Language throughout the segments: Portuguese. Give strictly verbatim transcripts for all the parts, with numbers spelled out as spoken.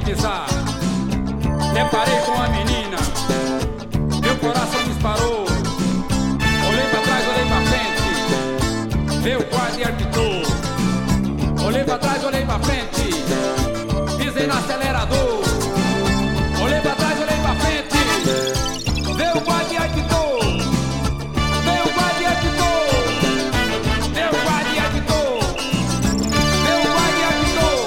pisar. Deparei com a menina, meu coração disparou. Olhei pra trás, olhei pra frente, veio o guarda e apitou. Olhei pra trás, olhei pra frente, pisei no acelerador. Olhei pra trás, olhei pra frente, veio o guarda e apitou. Veio o guarda e apitou. Veio o guarda e apitou. Veio o guarda e apitou.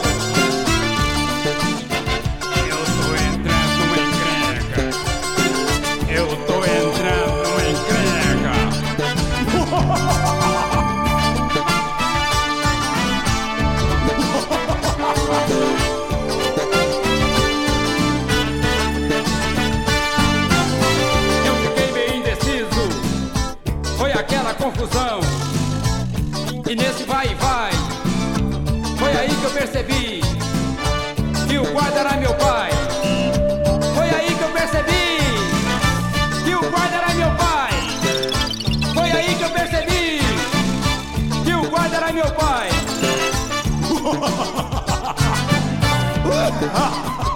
Eu tô entrando numa encrenca. Eu tô entrando numa encrenca. Eu fiquei meio indeciso, foi aquela confusão. E nesse vai e vai, foi aí que eu percebi que o guarda era meu pai. Foi aí que eu percebi que o guarda era meu pai. Foi aí que eu percebi que o guarda era meu pai.